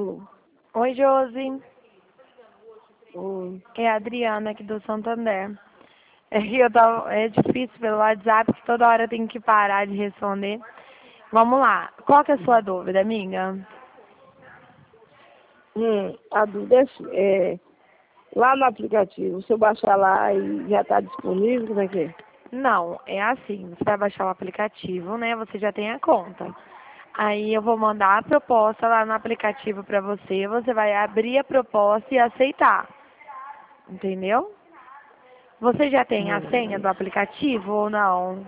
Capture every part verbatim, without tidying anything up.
Alô? Oi, Josi. Oi. É a Adriana aqui do Santander. É que eu tava, é difícil pelo WhatsApp, que toda hora eu tenho que parar de responder. Vamos lá. Qual que é a sua dúvida, amiga? Hum, a dúvida é, assim, é, lá no aplicativo, se eu baixar lá e já está disponível, como é que é? Não, é assim, você vai baixar o aplicativo, né? Você já tem a conta. Aí eu vou mandar a proposta lá no aplicativo pra você, você vai abrir a proposta e aceitar. Entendeu? Você já tem a senha Hum, do aplicativo ou não?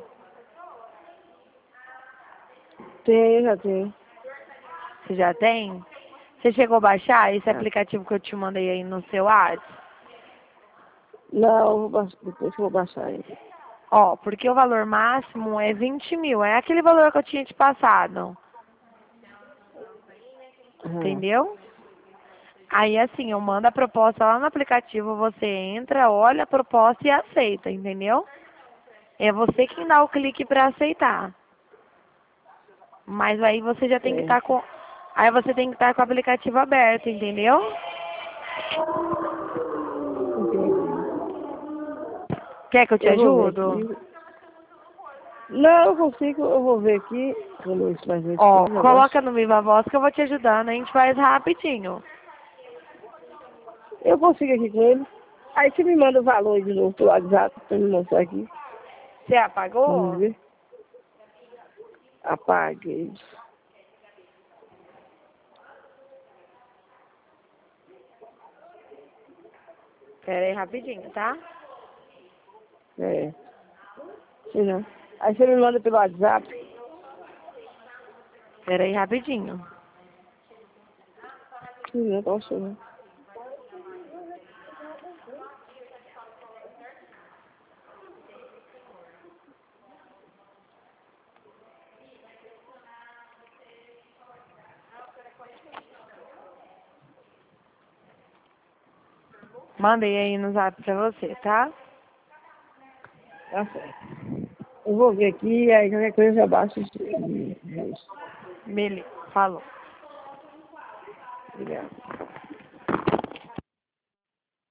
tem, já tem. Você já tem? Você chegou a baixar esse Já. aplicativo que eu te mandei aí no seu WhatsApp? Não, eu vou baixar, depois que eu vou baixar ele. Ó, porque o valor máximo é vinte mil. É aquele valor que eu tinha te passado. Uhum. Entendeu? Aí assim, eu mando a proposta lá no aplicativo, você entra, olha a proposta e aceita, entendeu? É você quem dá o clique para aceitar. Mas aí você já tem que estar Certo. com. Aí você tem que estar com o aplicativo aberto, entendeu? Entendi. Quer que eu te Eu vou ver ajudo? aqui. Não, eu consigo, eu vou ver aqui. Quando isso mais vezes Ó, coisa, eu coloca baixo. no Viva Voz que eu vou te ajudando, a gente faz rapidinho. Eu consigo aqui com ele. Aí você me manda o valor de novo pelo WhatsApp pra me mostrar aqui. Você Vamos apagou? ver. Apaguei. Pera aí rapidinho, tá? É. Sei não. Aí você me manda pelo WhatsApp. Pera aí rapidinho. Sim, não posso não. Mandei aí no zap pra você, tá? Tá certo. Eu vou ver aqui, aí qualquer coisa eu já baixo. e- e- Beleza, falou. Obrigado.